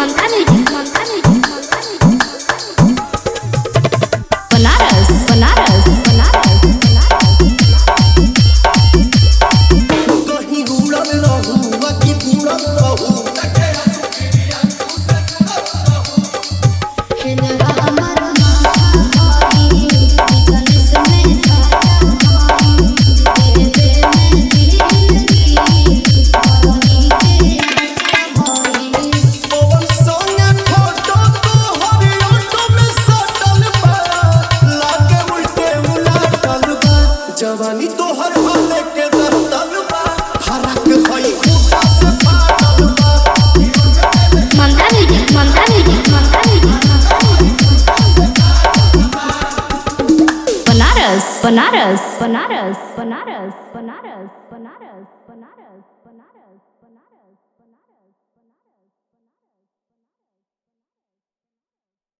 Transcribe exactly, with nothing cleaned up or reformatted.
Mamta Music, Mamta Music, Mamta Music. Banaras, Banaras, Banaras, Banaras. कहीं उड़ल रहू बाकी उड़ल रहू जवानी तो हर हाले के दर्दल बा फरक भई खूटा से पागल बा Mamta Music, Mamta Music, Mamta Music. Banaras, Banaras, Banaras, Banaras, Banaras, Banaras.